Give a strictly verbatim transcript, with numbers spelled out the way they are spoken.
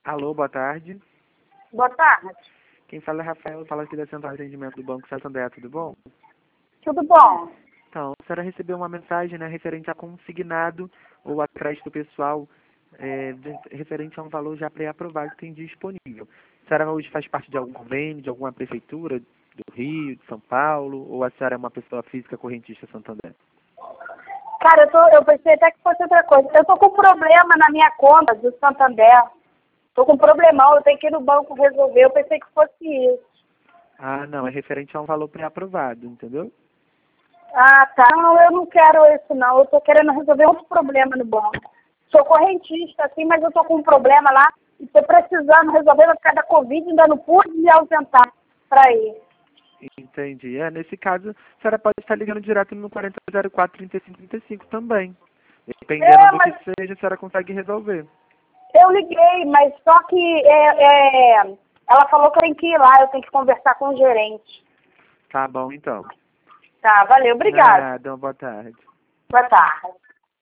Alô, boa tarde. Boa tarde. Quem fala é Rafael, fala aqui da Central de Atendimento do Banco Santander, tudo bom? Tudo bom? Então, a senhora recebeu uma mensagem, né, referente a consignado ou a crédito pessoal, é, de- referente a um valor já pré-aprovado que tem disponível. A senhora hoje faz parte de algum convênio, de alguma prefeitura do Rio, de São Paulo, ou a senhora é uma pessoa física correntista Santander? Cara, eu, tô, eu pensei até que fosse outra coisa. Eu tô com problema na minha conta do Santander. Tô com um problemão, eu tenho que ir no banco resolver. Eu pensei que fosse isso. Ah, não, é referente a um valor pré-aprovado, entendeu? Ah, tá. Não, eu não quero isso, não. Eu tô querendo resolver outro problema no banco. Sou correntista, assim, mas eu tô com um problema lá e tô precisando resolver por causa da Covid, ainda não pude me ausentar pra ir. Entendi. É, nesse caso, a senhora pode estar ligando direto no quarenta zero quatro, trinta e cinco trinta e cinco também. Dependendo É, do que mas seja, a senhora consegue resolver. eu liguei, mas só que é, é, ela falou que eu tenho que ir lá, eu tenho que conversar com o gerente. Tá bom, então. Tá, valeu, obrigada. Nada, uma boa tarde. Boa tarde.